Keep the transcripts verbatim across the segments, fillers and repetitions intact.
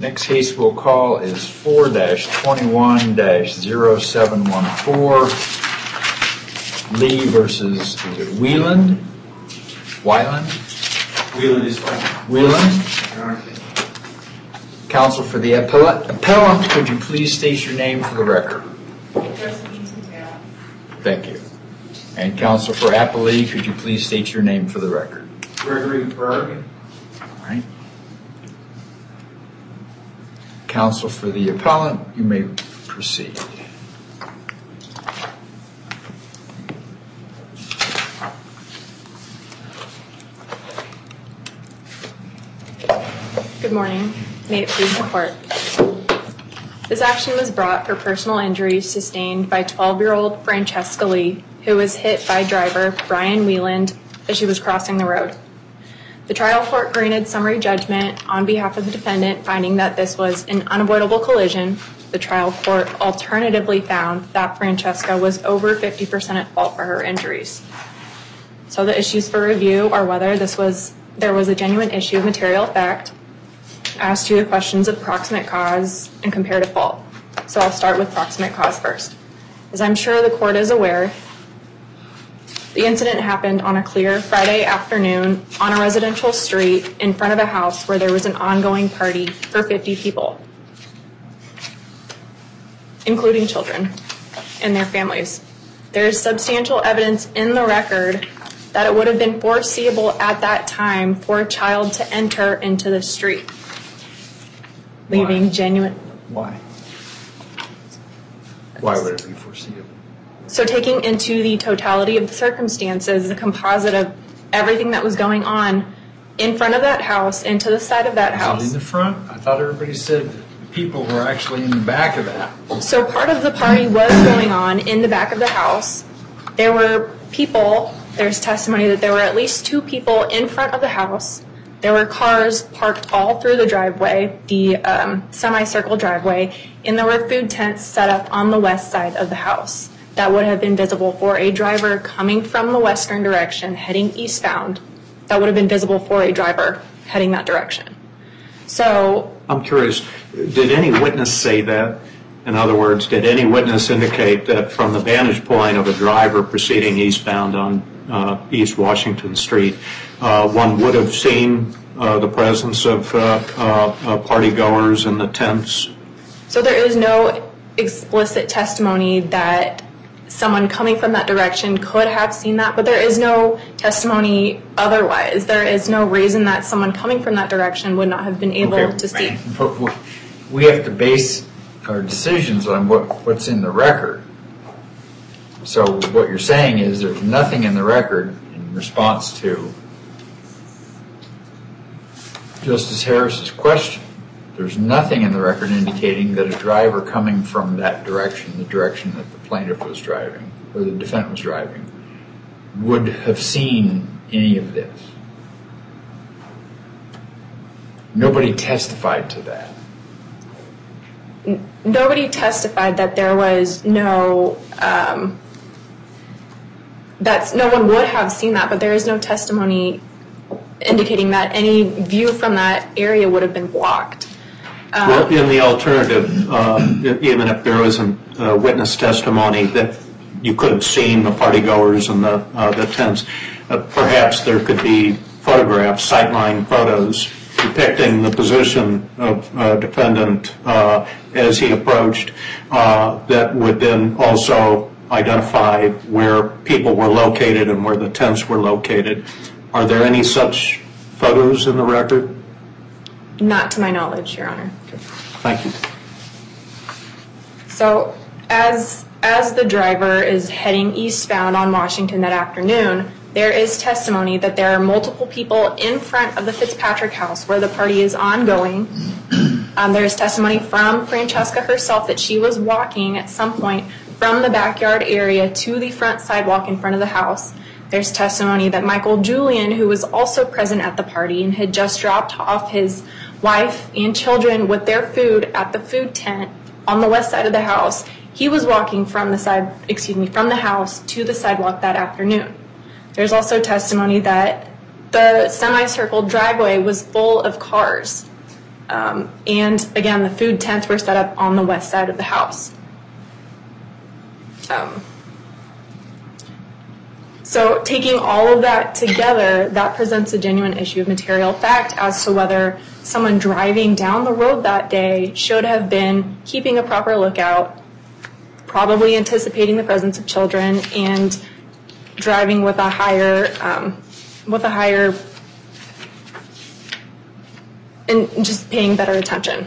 Next case we'll call is four dash twenty-one dash zero seven one four, Lee versus, is it Wieland? Weiland? Wieland is fine. Wieland? Counsel for the appellant, appellant, could you please state your name for the record? Thank you. And counsel for appellee, could you please state your name for the record? Gregory Berg. All right. Counsel for the appellant, you may proceed. Good morning. May it please the court. This action was brought for personal injuries sustained by twelve-year-old Francesca Lee, who was hit by driver Brian Wieland as she was crossing the road. The trial court granted summary judgment on behalf of the defendant, finding that this was an unavoidable collision. The trial court alternatively found that Francesca was over fifty percent at fault for her injuries. So the issues for review are whether this was there was a genuine issue of material fact as to the questions of proximate cause and comparative fault. So I'll start with proximate cause first. As I'm sure the court is aware, the incident happened on a clear Friday afternoon on a residential street in front of a house where there was an ongoing party for fifty people, including children and their families. There is substantial evidence in the record that it would have been foreseeable at that time for a child to enter into the street, leaving Why? genuine... Why? Why would it be foreseeable? So taking into the totality of the circumstances, the composite of everything that was going on in front of that house and to the side of that Was house. it in the front? I thought everybody said people were actually in the back of that. So part of the party was going on in the back of the house. There were people, there's testimony that there were at least two people in front of the house. There were cars parked all through the driveway, the um, semicircle driveway, and there were food tents set up on the west side of the house that would have been visible for a driver coming from the western direction heading eastbound. That would have been visible for a driver heading that direction. So I'm curious, did any witness say that? In other words, did any witness indicate that from the vantage point of a driver proceeding eastbound on uh, East Washington Street, uh, one would have seen uh, the presence of uh, uh, party goers in the tents? So there is no explicit testimony that someone coming from that direction could have seen that, but there is no testimony otherwise. There is no reason that someone coming from that direction would not have been able Okay, to see. But we have to base our decisions on what, what's in the record. So what you're saying is there's nothing in the record in response to Justice Harris's question. There's nothing in the record indicating that a driver coming from that direction, the direction that the plaintiff was driving, or the defendant was driving, would have seen any of this. Nobody testified to that. Nobody testified that there was no, um, that no one would have seen that, but there is no testimony indicating that any view from that area would have been blocked. Um, Well, in the alternative, uh, even if there wasn't uh, witness testimony that you could have seen the partygoers and the, uh, the tents, uh, perhaps there could be photographs, sightline photos, depicting the position of uh, defendant uh, as he approached uh, that would then also identify where people were located and where the tents were located. Are there any such photos in the record? Not to my knowledge, Your Honor. Thank you. So as as the driver is heading eastbound on Washington that afternoon, there is testimony that there are multiple people in front of the Fitzpatrick house where the party is ongoing. Um, there is testimony from Francesca herself that she was walking at some point from the backyard area to the front sidewalk in front of the house. There's testimony that Michael Julian, who was also present at the party and had just dropped off his wife and children with their food at the food tent on the west side of the house, he was walking from the side, excuse me, from the house to the sidewalk that afternoon. There's also testimony that the semicircle driveway was full of cars. Um, and again, the food tents were set up on the west side of the house. Um, so taking all of that together, that presents a genuine issue of material fact as to whether someone driving down the road that day should have been keeping a proper lookout, probably anticipating the presence of children, and driving with a higher, um, with a higher, and just paying better attention.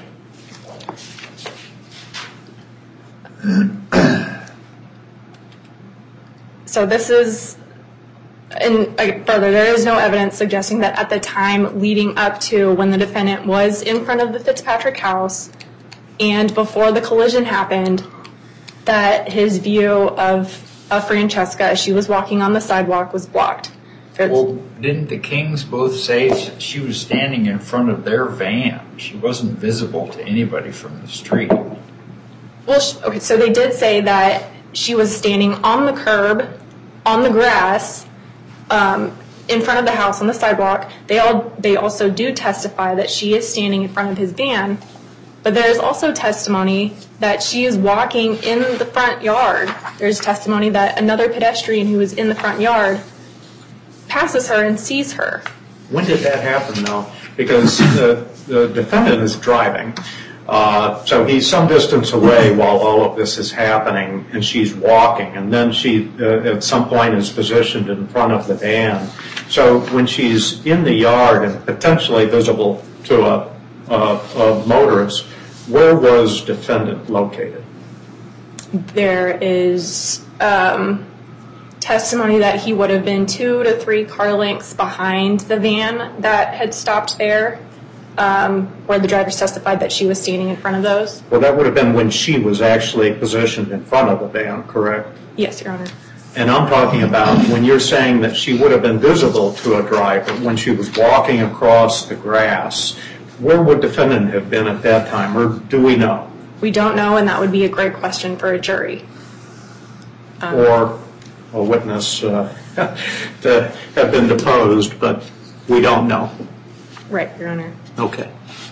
So this is, and further, there is no evidence suggesting that at the time leading up to when the defendant was in front of the Fitzpatrick house and before the collision happened, that his view of, of Francesca as she was walking on the sidewalk was blocked. Well, didn't the Kings both say that she was standing in front of their van? She wasn't visible to anybody from the street. Well, okay, so they did say that she was standing on the curb, on the grass, um, in front of the house on the sidewalk. They all they also do testify that she is standing in front of his van, but there's also testimony that she is walking in the front yard. There's testimony that another pedestrian who is in the front yard passes her and sees her. When did that happen, though? Because the, the defendant is driving, uh, so he's some distance away while all of this is happening, and she's walking, and then she, uh, at some point, is positioned in front of the van. So when she's in the yard and potentially visible to a, a, a motorist, where was defendant located? There is um, testimony that he would have been two to three car lengths behind the van that had stopped there, um, where the drivers testified that she was standing in front of those. Well, that would have been when she was actually positioned in front of the van, correct? Yes, Your Honor. And I'm talking about when you're saying that she would have been visible to a driver when she was walking across the grass, where would defendant have been at that time, or do we know? We don't know, and that would be a great question for a jury. Um, or a witness uh, to have been deposed, but we don't know. Right, Your Honor. Okay.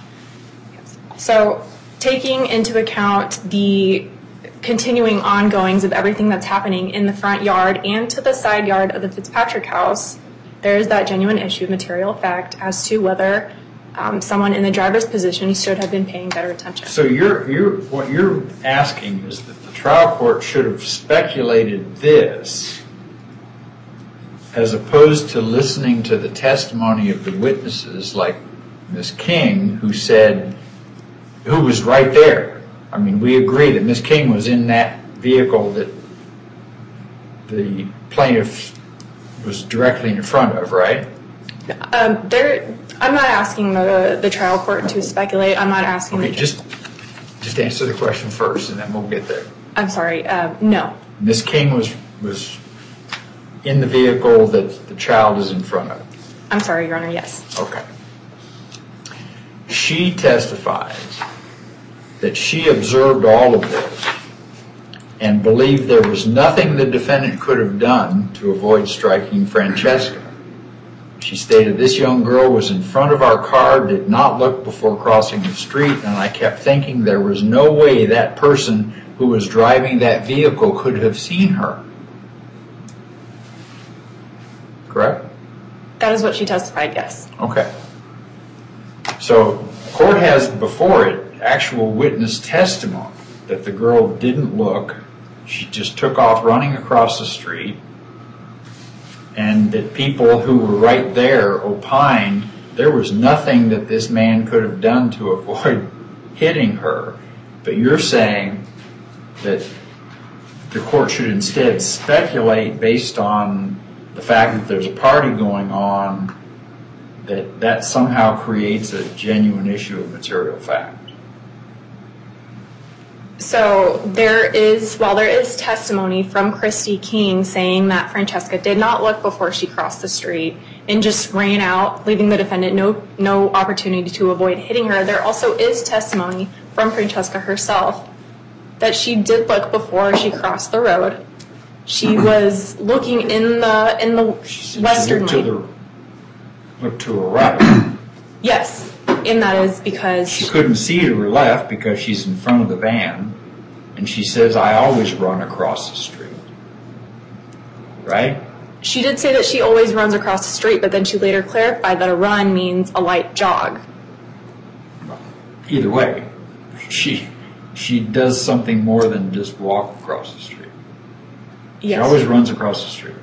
So taking into account the continuing ongoings of everything that's happening in the front yard and to the side yard of the Fitzpatrick house, there is that genuine issue of material fact as to whether um, someone in the driver's position should have been paying better attention. So you're, you're, what you're asking is that the trial court should have speculated this as opposed to listening to the testimony of the witnesses like Miz King, who said, who was right there. I mean, we agree that Miz King was in that vehicle that the plaintiff was directly in front of, right? Um, there, I'm not asking the, the trial court to speculate. I'm not asking... Okay, the, just, just answer the question first, and then we'll get there. I'm sorry, uh, no. Miz King was, was in the vehicle that the child is in front of. I'm sorry, Your Honor, yes. Okay. She testifies that she observed all of this and believed there was nothing the defendant could have done to avoid striking Francesca. She stated, this young girl was in front of our car, did not look before crossing the street, and I kept thinking there was no way that person who was driving that vehicle could have seen her. Correct? That is what she testified, yes. Okay. So the court has before it actual witness testimony that the girl didn't look. She just took off running across the street, and that people who were right there opined there was nothing that this man could have done to avoid hitting her. But you're saying that the court should instead speculate based on the fact that there's a party going on, that that somehow creates a genuine issue of material fact. So there is, while there is testimony from Christy King saying that Francesca did not look before she crossed the street and just ran out, leaving the defendant no, no opportunity to avoid hitting her, there also is testimony from Francesca herself that she did look before she crossed the road. She was looking in the in the She western looked to lane. the, looked to her right. Yes, And that is because She couldn't see to her left because she's in front of the van, and she says, I always run across the street. Right? she did say that she always runs across the street, but then she later clarified that a run means a light jog. Either way, she she does something more than just walk across the street. She Yes. always runs across the street.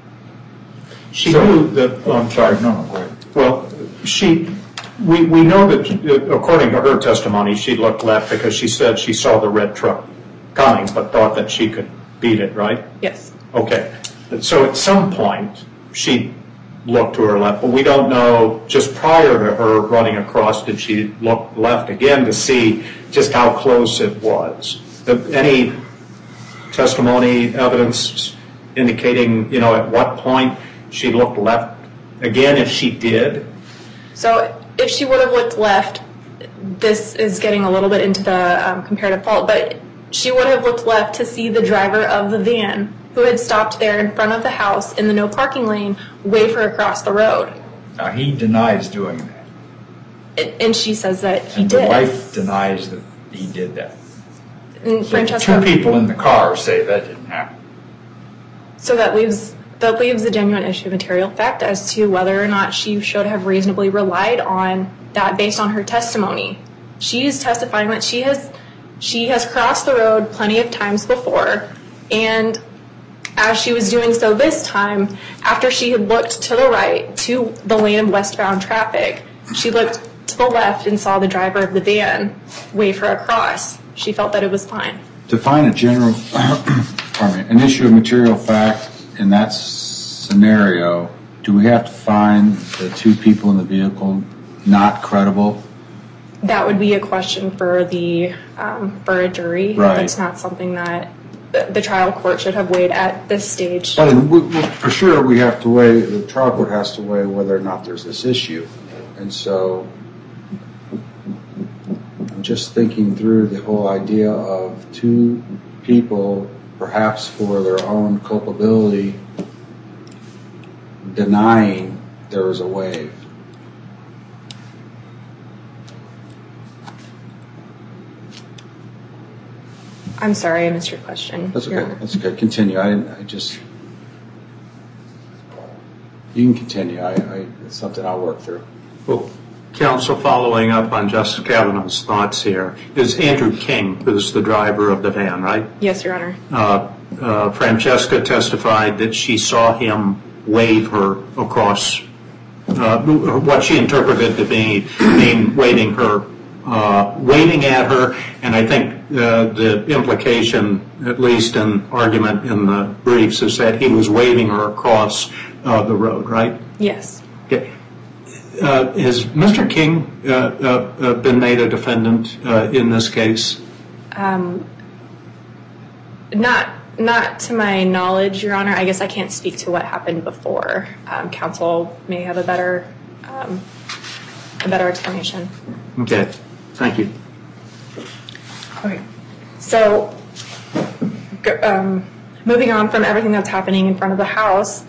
She So- knew that, Oh, um, I'm sorry, no, no, go ahead. well, she, we, we know that, uh, according to her testimony, she looked left because she said she saw the red truck coming, but thought that she could beat it, right? Yes. Okay. So at some point, she looked to her left, but we don't know, just prior to her running across, did she look left again to see just how close it was? The- Any testimony, evidence indicating, you know, at what point she looked left again, if she did? So if she would have looked left, this is getting a little bit into the um, comparative fault, but she would have looked left to see the driver of the van who had stopped there in front of the house in the no parking lane wave her across the road. Now, he denies doing that. And- And she says that he And did. the wife denies that he did that. And So Francesca, two people in the car say that didn't happen. so that leaves that leaves a genuine issue of material fact as to whether or not she should have reasonably relied on that based on her testimony. She is testifying that she has she has crossed the road plenty of times before, and as she was doing so this time, after she had looked to the right to the lane of westbound traffic, she looked to the left and saw the driver of the van wave her across. She felt that it was fine. To find a general, pardon me, an issue of material fact in that scenario, do we have to find the two people in the vehicle not credible? That would be a question for the um, for a jury. Right. It's not something that the, the trial court should have weighed at this stage. But we, we, for sure, we have to weigh, the trial court has to weigh whether or not there's this issue. And so I'm just thinking through the whole idea of two people, perhaps for their own culpability, denying there was a wave. I'm sorry, I missed your question. That's Your okay. Honor. That's okay. Continue. I didn't. I just. You can continue. I. I it's something I'll work through. Well, counsel, following up on Justice Kavanaugh's thoughts here, is Andrew King, who's the driver of the van, right? Yes, Your Honor. Uh, uh, Francesca testified that she saw him wave her across, uh, what she interpreted to be mean waving her, uh, waving at her, and I think uh, the implication, at least in argument in the briefs, is that he was waving her across uh, the road, right? Yes. Okay. Uh, has Mister King uh, uh, uh, been made a defendant uh, in this case? Um, not not to my knowledge, Your Honor. I guess I can't speak to what happened before. Um, counsel may have a better um, a better explanation. Okay. Thank you. Okay. So, go- um, moving on from everything that's happening in front of the house,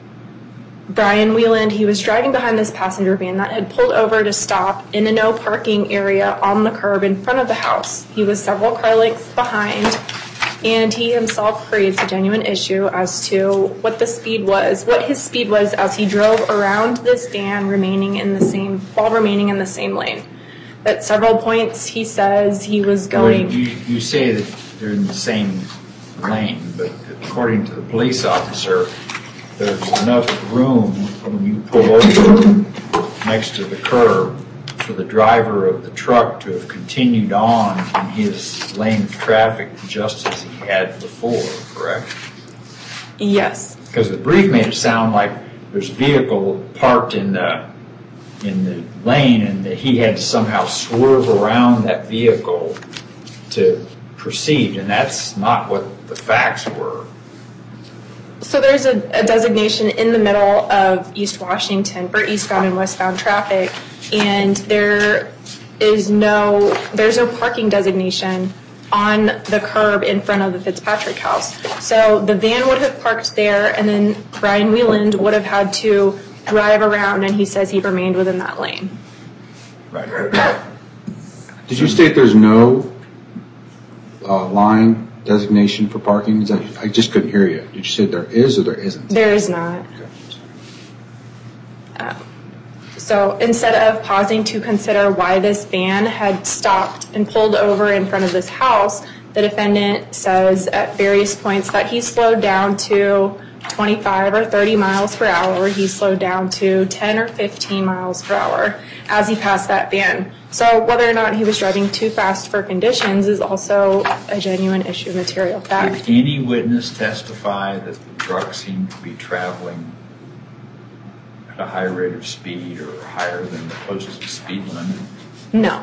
Brian Wieland, he was driving behind this passenger van that had pulled over to stop in a no parking area on the curb in front of the house. He was several car lengths behind, and he himself creates a genuine issue as to what the speed was, what his speed was as he drove around this van, remaining in the same, while remaining in the same lane. At several points, he says he was going. You, you say that they're in the same lane, but according to the police officer, there's enough room when you pull over next to the curb for the driver of the truck to have continued on in his lane of traffic just as he had before, correct? Yes. Because the brief made it sound like there's a vehicle parked in the in the lane and that he had to somehow swerve around that vehicle to proceed, and that's not what the facts were. So there's a, a designation in the middle of East Washington for eastbound and westbound traffic, and there is no there's no parking designation on the curb in front of the Fitzpatrick house. So the van would have parked there, and then Brian Wieland would have had to drive around, and he says he remained within that lane. Right. Did you state there's no uh, line designation for parking? Is that, I just couldn't hear you. Did you say there is or there isn't? There is not. Okay. Um, so instead of pausing to consider why this van had stopped and pulled over in front of this house, the defendant says at various points that he slowed down to twenty-five or thirty miles per hour. He slowed down to ten or fifteen miles per hour as he passed that van. So whether or not he was driving too fast for conditions is also a genuine issue of material fact. Did any witness testify that the truck seemed to be traveling at a high rate of speed or higher than the posted speed limit? No.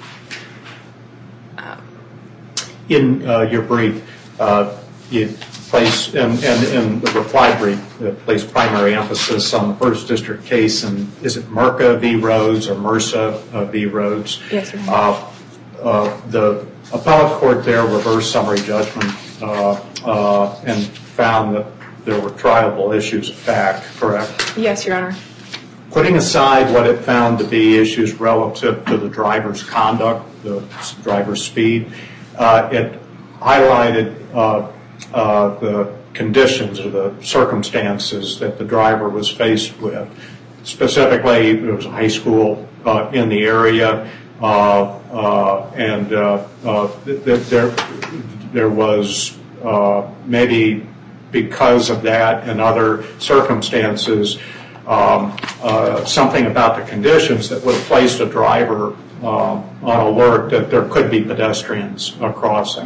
In uh, your brief, uh, you place, and in the reply brief, you place primary emphasis on the first district case, and is it Merca v. Rhodes or MRSA uh, v. Rhodes? Yes, sir. Uh, uh, the appellate court there reversed summary judgment uh, uh, and found that there were triable issues of fact, correct? Yes, Your Honor. Putting aside what it found to be issues relative to the driver's conduct, the driver's speed, uh, it highlighted uh, uh, the conditions or the circumstances that the driver was faced with. Specifically, there was a high school uh, in the area, uh, uh, and uh, uh, th- th- there, there was uh, maybe because of that and other circumstances, um, uh, something about the conditions that would have placed a driver uh, on alert that there could be pedestrians uh, crossing.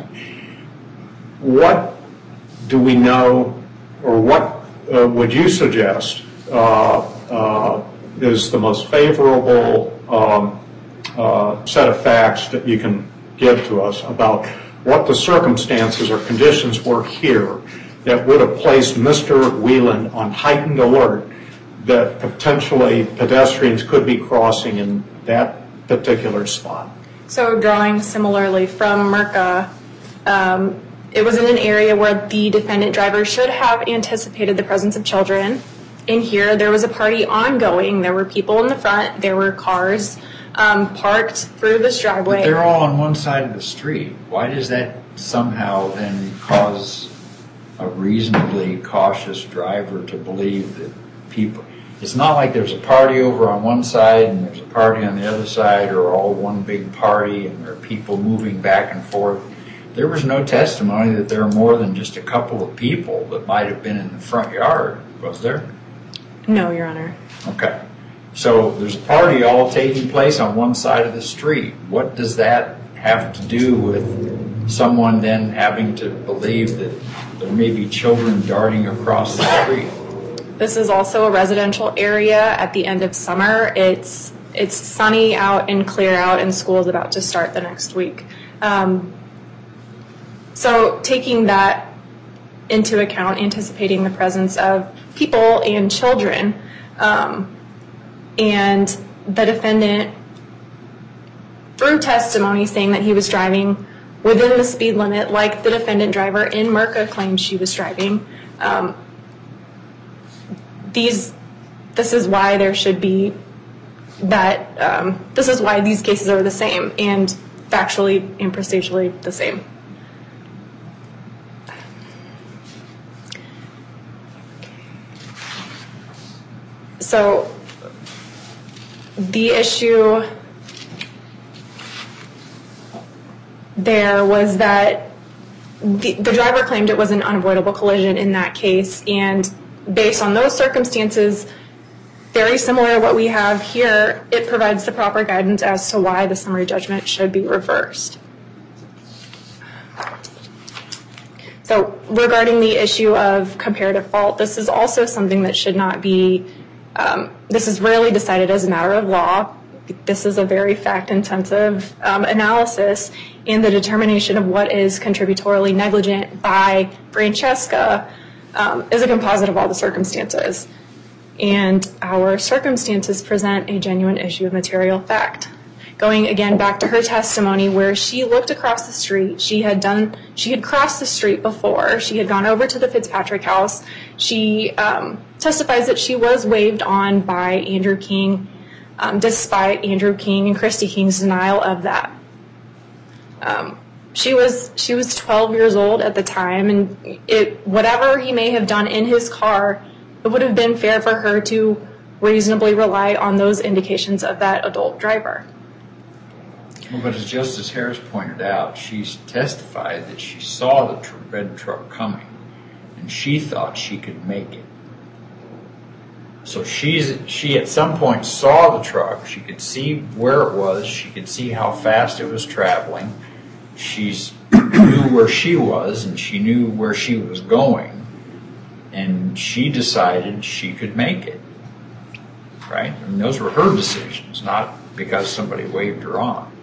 What do we know, or what uh, would you suggest uh, uh, is the most favorable um, uh, set of facts that you can give to us about what the circumstances or conditions were here that would have placed Mister Wieland on heightened alert that potentially pedestrians could be crossing in that particular spot? So drawing similarly from Merca, um, it was in an area where the defendant driver should have anticipated the presence of children. In here, there was a party ongoing. There were people in the front. There were cars um, parked through this driveway. But they're all on one side of the street. Why does that somehow then cause a reasonably cautious driver to believe that people... It's not like there's a party over on one side and there's a party on the other side, or all one big party and there are people moving back and forth. There was no testimony that there are more than just a couple of people that might have been in the front yard, was there? No, Your Honor. Okay. So there's a party all taking place on one side of the street. What does that have to do with someone then having to believe that there may be children darting across the street? This is also a residential area at the end of summer. It's it's sunny out and clear out, and school is about to start the next week. Um, so taking that into account, anticipating the presence of people and children, um, and the defendant, through testimony saying that he was driving within the speed limit, like the defendant driver in Merca claimed she was driving, um, These, this is why there should be that, um, this is why these cases are the same, and factually and procedurally the same. So, the issue there was that the, the driver claimed it was an unavoidable collision in that case, and based on those circumstances, very similar to what we have here, it provides the proper guidance as to why the summary judgment should be reversed. So regarding the issue of comparative fault, this is also something that should not be, um, this is rarely decided as a matter of law. This is a very fact-intensive um, analysis, and the determination of what is contributorily negligent by Francesca Um, is a composite of all the circumstances. And our circumstances present a genuine issue of material fact. Going again back to her testimony where she looked across the street, she had done, she had crossed the street before, she had gone over to the Fitzpatrick house, she um, testifies that she was waved on by Andrew King um, despite Andrew King and Christy King's denial of that. Um, she was she was twelve years old at the time, and it whatever he may have done in his car, it would have been fair for her to reasonably rely on those indications of that adult driver. Well, but as Justice Harris pointed out, she's testified that she saw the tr- red truck coming, and she thought she could make it. So she's she at some point saw the truck. She could see where it was. She could see how fast it was traveling. She knew where she was, and she knew where she was going, and she decided she could make it. Right? I mean, those were her decisions, not because somebody waved her on.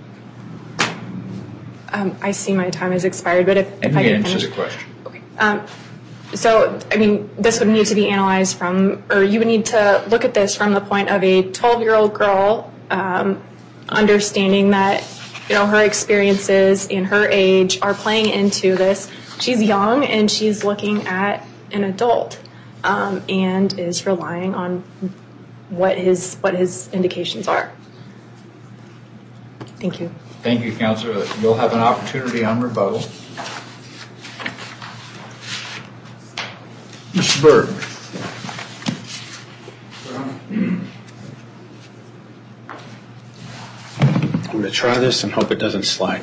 Um, I see my time has expired, but if, if I You can answer finish. the question. Okay. Um, so, I mean, this would need to be analyzed from, or you would need to look at this from the point of a twelve-year-old girl um, understanding that, you know, her experiences and her age are playing into this. She's young and she's looking at an adult um, and is relying on what his what his indications are. Thank you. Thank you, Counselor. You'll have an opportunity on rebuttal. Mister Berg. I'm going to try this and hope it doesn't slide.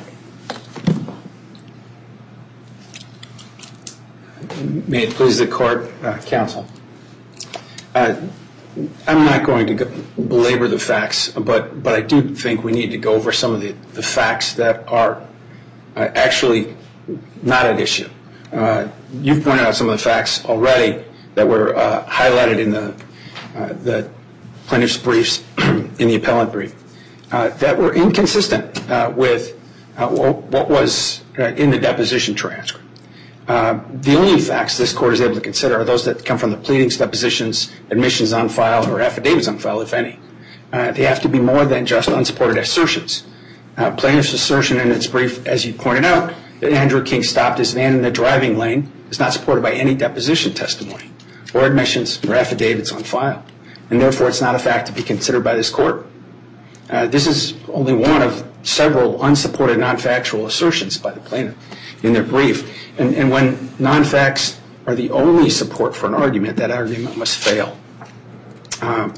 May it please the court, uh, counsel. Uh, I'm not going to go belabor the facts, but, but I do think we need to go over some of the, the facts that are uh, actually not at issue. Uh, you've pointed out some of the facts already that were uh, highlighted in the, uh, the plaintiff's briefs, in the appellant brief, uh, that were inconsistent uh, with uh, what was uh, in the deposition transcript. Uh, the only facts this court is able to consider are those that come from the pleadings, depositions, admissions on file, or affidavits on file, if any. Uh, they have to be more than just unsupported assertions. Uh, plaintiff's assertion in its brief, as you pointed out, that Andrew King stopped his van in the driving lane is not supported by any deposition testimony or admissions or affidavits on file, and therefore it's not a fact to be considered by this court. Uh, this is only one of several unsupported non-factual assertions by the plaintiff in their brief. And, and when non-facts are the only support for an argument, that argument must fail. Um,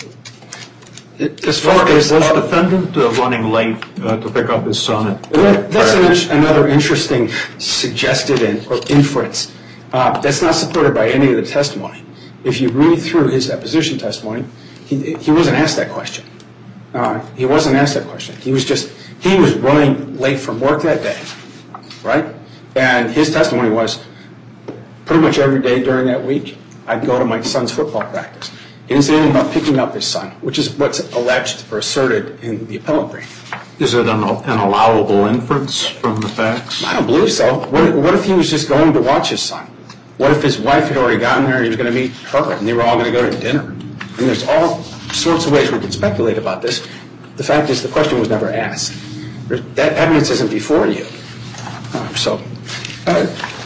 it, as far as was the defendant uh, running late uh, to pick up his son? At, uh, that's an, another interesting suggested in, or inference. Uh, that's not supported by any of the testimony. If you read through his deposition testimony, he, he wasn't asked that question. Uh, he wasn't asked that question. He was just, he was running late from work that day, right? And his testimony was, pretty much every day during that week, I'd go to my son's football practice. He didn't say anything about picking up his son, which is what's alleged or asserted in the appellant brief. Is it an, an allowable inference from the facts? I don't believe so. What, what if he was just going to watch his son? What if his wife had already gotten there and he was going to meet her and they were all going to go to dinner? And there's all sorts of ways we can speculate about this. The fact is the question was never asked. That evidence isn't before you. Uh, so uh,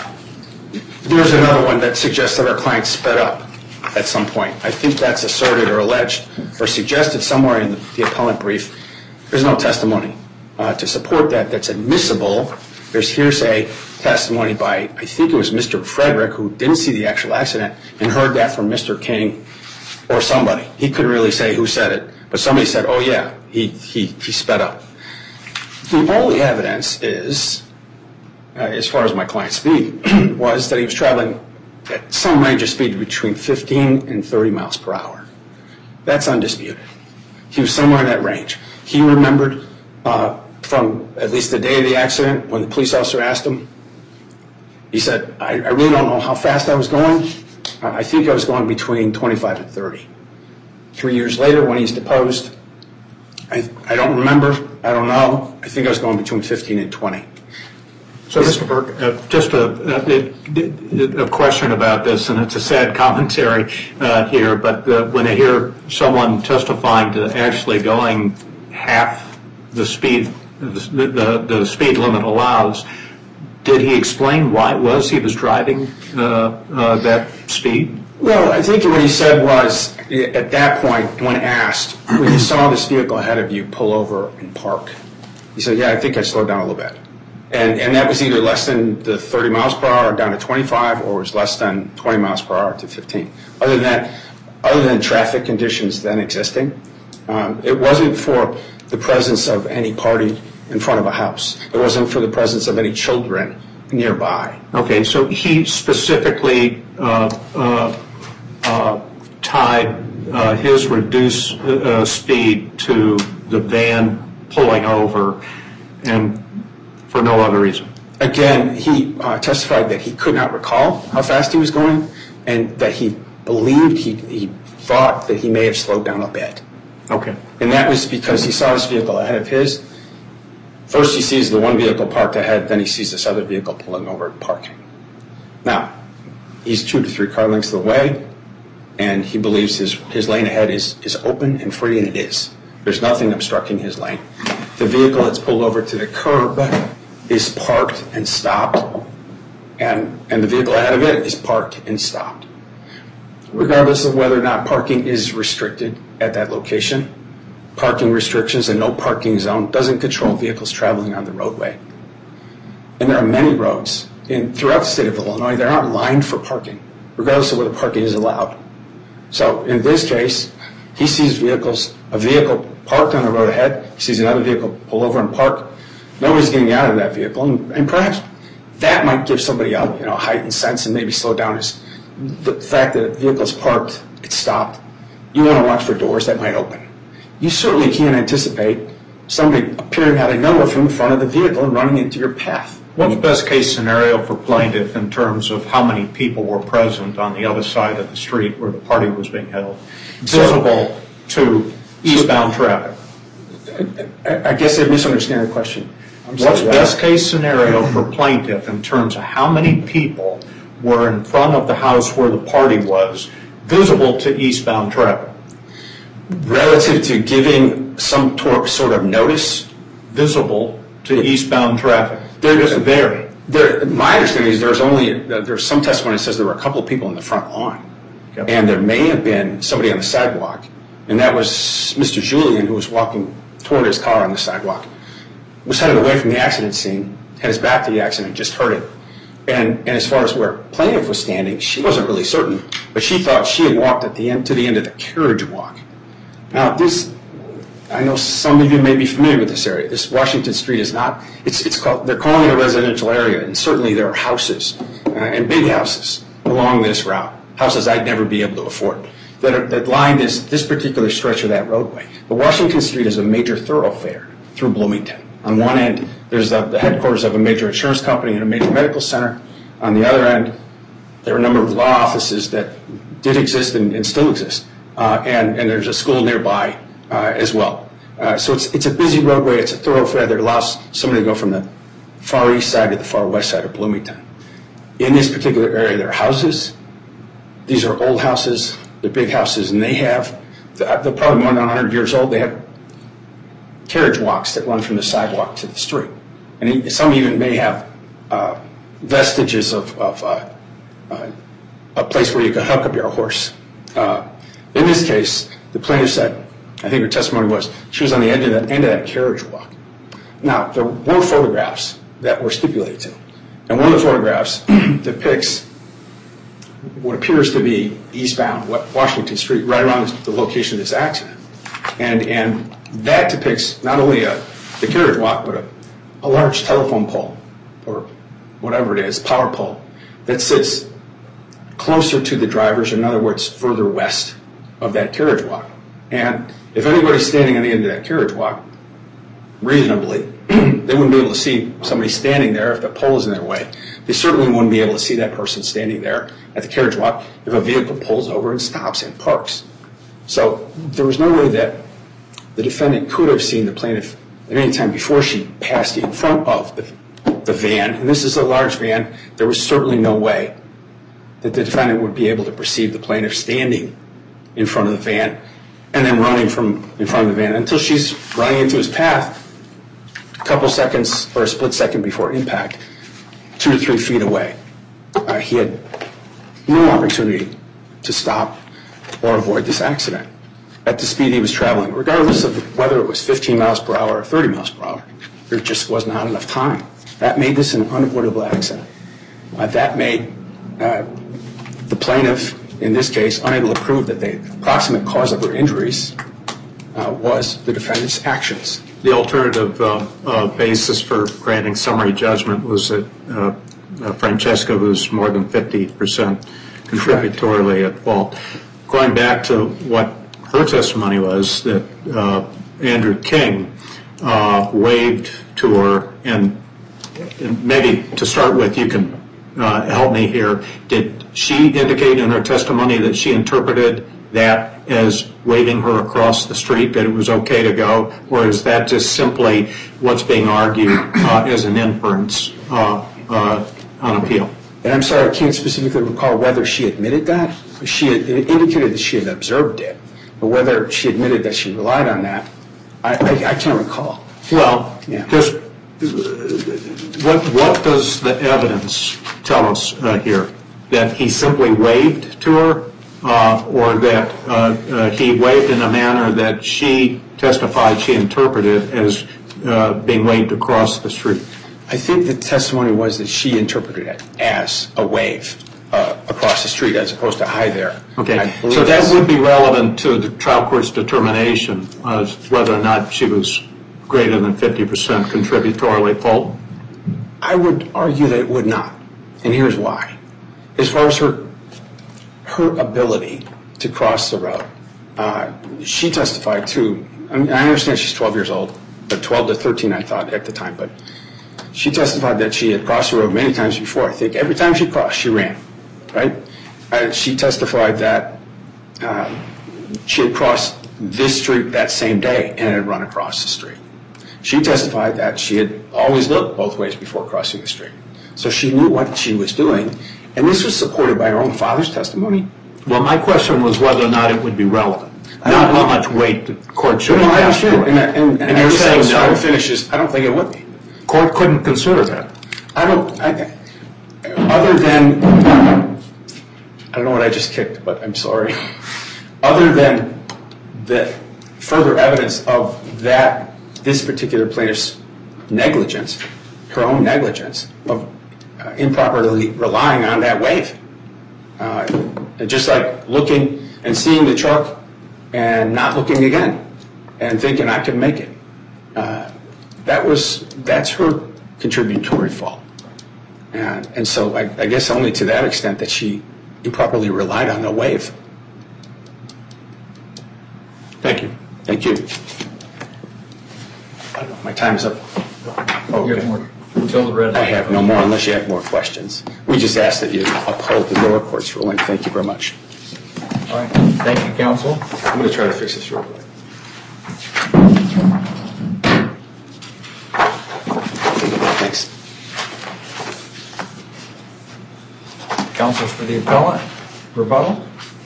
there's another one that suggests that our client sped up at some point. I think that's asserted or alleged or suggested somewhere in the, the appellant brief. There's no testimony uh, to support that that's admissible. There's hearsay testimony by, I think it was Mister Frederick, who didn't see the actual accident and heard that from Mister King or somebody. He couldn't really say who said it, but somebody said, oh yeah, he, he, he sped up. The only evidence is, uh, as far as my client's speed, was that he was traveling at some range of speed between fifteen and thirty miles per hour. That's undisputed. He was somewhere in that range. He remembered uh, from at least the day of the accident when the police officer asked him, he said, I, I really don't know how fast I was going. Uh, I think I was going between twenty-five and thirty. Three years later, when he's deposed, I, I don't remember. I don't know. I think I was going between fifteen and twenty. So, Mister Burke, uh, just a, a, a question about this, and it's a sad commentary uh, here, but uh, when I hear someone testifying to actually going half the speed the, the, the speed limit allows, did he explain why it was he was driving uh, uh, that speed? Well, I think what he said was, at that point, when asked, when you saw this vehicle ahead of you pull over and park, he said, yeah, I think I slowed down a little bit. And and that was either less than the thirty miles per hour down to twenty-five, or was less than twenty miles per hour to fifteen. Other than that, other than traffic conditions then existing, um, it wasn't for the presence of any party in front of a house. It wasn't for the presence of any children nearby. Okay, so he specifically uh, uh, uh, tied uh, his reduced uh, speed to the van pulling over, and for no other reason. Again, he uh, testified that he could not recall how fast he was going, and that he believed, he, he thought that he may have slowed down a bit. Okay. And that was because he saw this vehicle ahead of his. First he sees the one vehicle parked ahead, then he sees this other vehicle pulling over and parking. Now, he's two to three car lengths away, and he believes his, his lane ahead is, is open and free, and it is. There's nothing obstructing his lane. The vehicle that's pulled over to the curb is parked and stopped, and, and the vehicle ahead of it is parked and stopped. Regardless of whether or not parking is restricted at that location, parking restrictions and no parking zone doesn't control vehicles traveling on the roadway. And there are many roads in, throughout the state of Illinois that aren't lined for parking, regardless of whether parking is allowed. So in this case, he sees vehicles, a vehicle parked on the road ahead, he sees another vehicle pull over and park. Nobody's getting out of that vehicle, and, and perhaps that might give somebody a you know, heightened sense and maybe slow down his, the fact that a vehicle's parked, it's stopped. You want to watch for doors that might open. You certainly can't anticipate somebody appearing out of nowhere from the front of the vehicle and running into your path. What's the best case scenario for plaintiff in terms of how many people were present on the other side of the street where the party was being held, visible to eastbound traffic? I, I guess I misunderstand the question. I'm What's sorry. best case scenario for plaintiff in terms of how many people were in front of the house where the party was, visible to eastbound traffic? Relative to giving some tor- sort of notice, Visible to eastbound traffic. There- Just vary. there, my understanding is there's only uh, there's some testimony that says there were a couple of people in the front lawn, Yep. and there may have been somebody on the sidewalk, and that was Mister Julian, who was walking toward his car on the sidewalk, was headed away from the accident scene, had his back to the accident, just heard it. And, and as far as where plaintiff was standing, she wasn't really certain, but she thought she had walked at the end to the end of the carriage walk. Now, this, I know some of you may be familiar with this area. This Washington Street is not, it's, it's called, they're calling it a residential area, and certainly there are houses, uh, and big houses along this route, houses I'd never be able to afford, that, are, that line this, this particular stretch of that roadway. But Washington Street is a major thoroughfare through Bloomington. On one end, there's the, the headquarters of a major insurance company and a major medical center. On the other end, there are a number of law offices that did exist and, and still exist. Uh, and, and there's a school nearby uh, as well. Uh, so it's, it's a busy roadway. It's a thoroughfare that allows somebody to go from the far east side to the far west side of Bloomington. In this particular area, there are houses. These are old houses. They're big houses, and they have, they're probably more than one hundred years old. They have carriage walks that run from the sidewalk to the street. And some even may have uh, vestiges of, of uh, uh, a place where you can hook up your horse. Uh, in this case, the plaintiff said, I think her testimony was, she was on the end of that, end of that carriage walk. Now, there were photographs that were stipulated to. And one of the photographs depicts what appears to be eastbound Washington Street, right around the location of this accident. And, and that depicts not only a, the carriage walk, but a, a large telephone pole, or whatever it is, power pole, that sits closer to the drivers, in other words, further west of that carriage walk. And if anybody's standing on the end of that carriage walk, reasonably, they wouldn't be able to see somebody standing there if the pole is in their way. They certainly wouldn't be able to see that person standing there at the carriage walk if a vehicle pulls over and stops and parks. So there was no way that the defendant could have seen the plaintiff at any time before she passed in front of the, the van. And this is a large van. There was certainly no way that the defendant would be able to perceive the plaintiff standing in front of the van and then running from in front of the van until she's running into his path a couple seconds or a split second before impact, two or three feet away. Uh, he had no opportunity to stop or avoid this accident at the speed he was traveling, regardless of whether it was fifteen miles per hour or thirty miles per hour. There just was not enough time. That made this an unavoidable accident. Uh, that made uh, the plaintiff, in this case, unable to prove that the approximate cause of her injuries uh, was the defendant's actions. The alternative uh, uh, basis for granting summary judgment was that uh, uh, Francesca was more than fifty percent contributorily at fault. Going back to what her testimony was, that uh, Andrew King uh, waved to her, and, and maybe to start with, you can uh, help me here. Did she indicate in her testimony that she interpreted that as waving her across the street, that it was okay to go, or is that just simply what's being argued uh, as an inference uh, uh, on appeal? And I'm sorry, I can't specifically recall whether she admitted that. She had indicated that she had observed it, but whether she admitted that she relied on that, I, I, I can't recall. Well, Yeah. just uh, what what does the evidence tell us uh, here? That he simply waved to her, uh, or that uh, uh, he waved in a manner that she testified she interpreted as uh, being waved across the street? I think the testimony was that she interpreted it as a wave uh, across the street as opposed to hi there. Okay, I believe so that that's- would be relevant to the trial court's determination as whether or not she was greater than fifty percent contributorily at fault? I would argue that it would not, and here's why. As far as her her ability to cross the road, uh, she testified to, I mean, I understand she's twelve years old, but twelve to thirteen I thought at the time, but she testified that she had crossed the road many times before. I think every time she crossed, she ran, right? Uh, she testified that uh, she had crossed this street that same day and had run across the street. She testified that she had always looked both ways before crossing the street. So she knew what she was doing, and this was supported by her own father's testimony. Well, my question was whether or not it would be relevant, not how much weight the court should No, I attach to understand, it. and, and, and, And you're I guess I saying was trying no? to finish this. I don't think it would be. Court couldn't consider that. I don't, I, other than, I don't know what I just kicked, but I'm sorry. Other than the further evidence of that, this particular plaintiff's negligence, her own negligence of uh, improperly relying on that wave. Uh, just like looking and seeing the truck and not looking again and thinking I can make it. Uh, that was, that's her contributory fault. And, and so I, I guess only to that extent that she improperly relied on the wave. Thank you. Thank you. I don't know, my time's up. You have more until the red I light. have no more unless you have more questions. We just ask that you uphold the lower court's ruling. Thank you very much. All right. Thank you, counsel. I'm going to try to fix this real quick. Thanks. Counsel for the appellant. Rebuttal.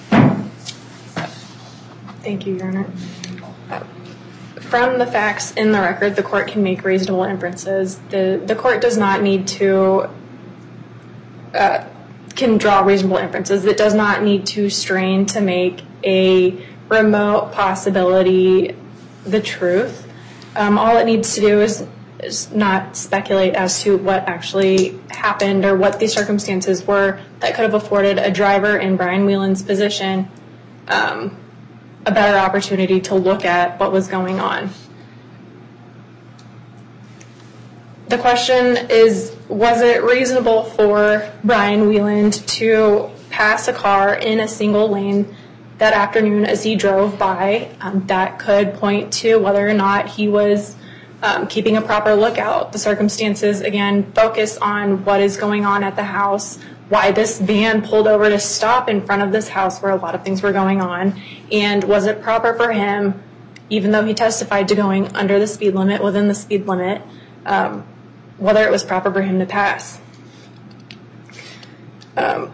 Thank you, Your Honor. Uh, From the facts in the record, the court can make reasonable inferences. The, the court does not need to, uh, can draw reasonable inferences. It does not need to strain to make a remote possibility the truth. Um, all it needs to do is, is not speculate as to what actually happened or what the circumstances were that could have afforded a driver in Brian Whelan's position um, a better opportunity to look at what was going on. The question is, was it reasonable for Brian Whelan to pass a car in a single lane that afternoon as he drove by? Um, that could point to whether or not he was um, keeping a proper lookout. The circumstances, again, focus on what is going on at the house, why this van pulled over to stop in front of this house where a lot of things were going on, and was it proper for him, even though he testified to going under the speed limit, within the speed limit, um, whether it was proper for him to pass. Um,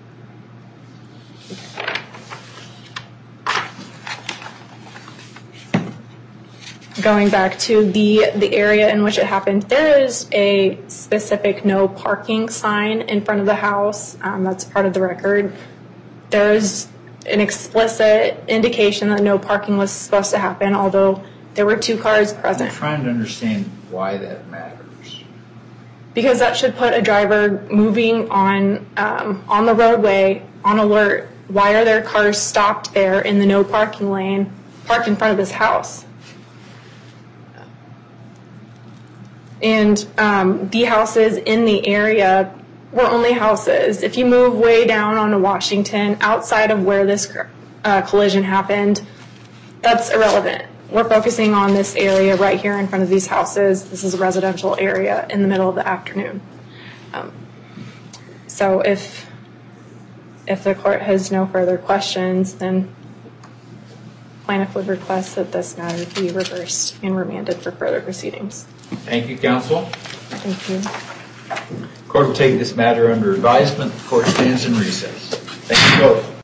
going back to the, the area in which it happened, there is a specific no parking sign in front of the house. Um, that's part of the record. There's an explicit indication that no parking was supposed to happen, although there were two cars I'm present. trying to understand why that matters. Because that should put a driver moving on um, on the roadway on alert. Why are there cars stopped there in the no parking lane, parked in front of this house? And um, the houses in the area were only houses. If you move way down onto Washington, outside of where this uh, collision happened, that's irrelevant. We're focusing on this area right here in front of these houses. This is a residential area in the middle of the afternoon. Um, so if if the court has no further questions, then plaintiff would request that this matter be reversed and remanded for further proceedings. Thank you, counsel. Thank you. Court will take this matter under advisement. The court stands in recess. Thank you both.